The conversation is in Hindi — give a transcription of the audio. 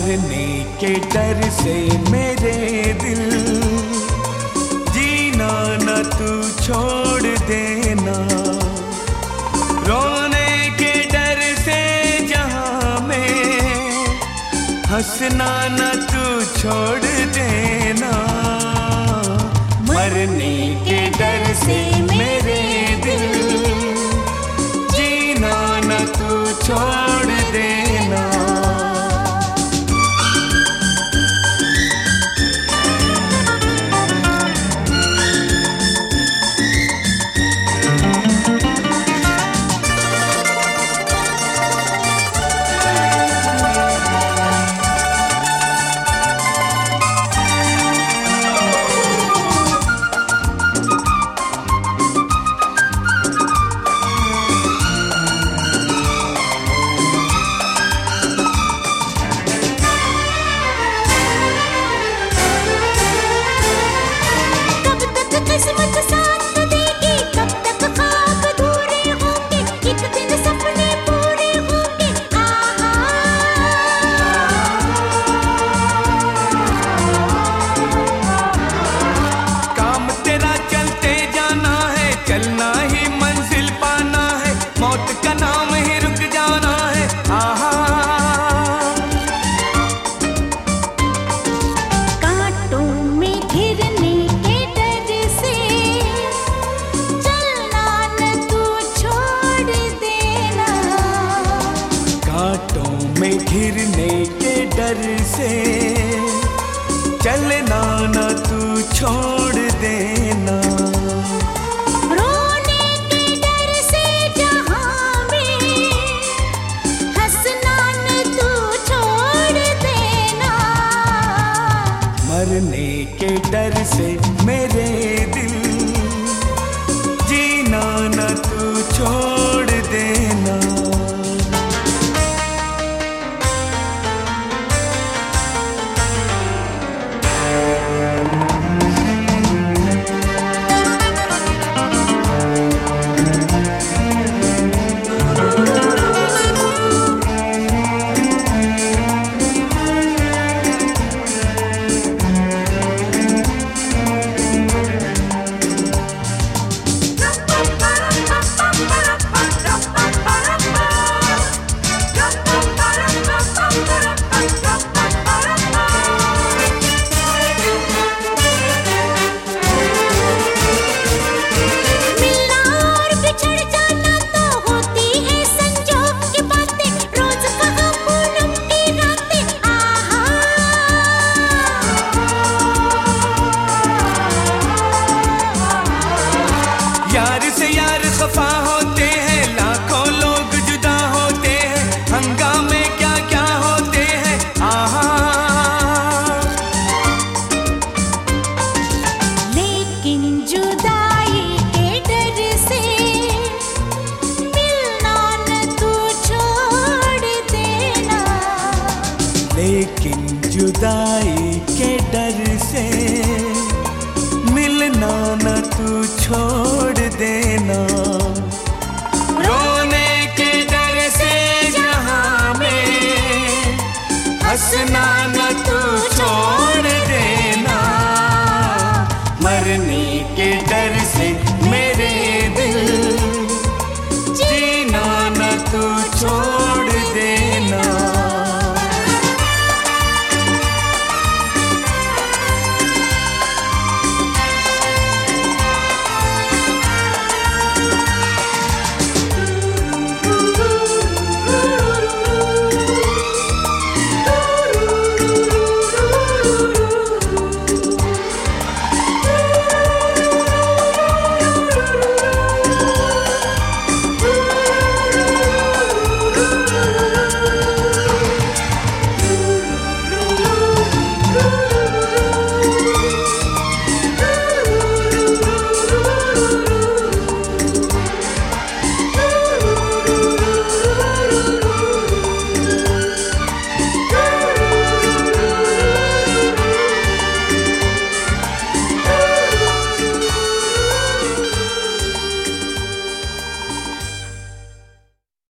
मरने के डर से मेरे दिल, जीना न तू छोड़ देना। रोने के डर से जहां में, हंसना न तू छोड़ देना। मरने के डर से मेरे दिल, जीना न तू छोड़ देना। में घिरने के डर से चलना न तू छोड़ देना। रोने के डर से जहां में, हंसना न तू छोड़ देना। मरने के डर से मेरे दिल, जीना न तू छोड़ देना। यार से यार खफा होते हैं, लाखों लोग जुदा होते हैं, हंगामे क्या क्या होते हैं। आहा लेकिन जुदाई के डर से मिलना न तू छोड़ देना। लेकिन जुदाई के डर से मिलना न तू छोड़ देना।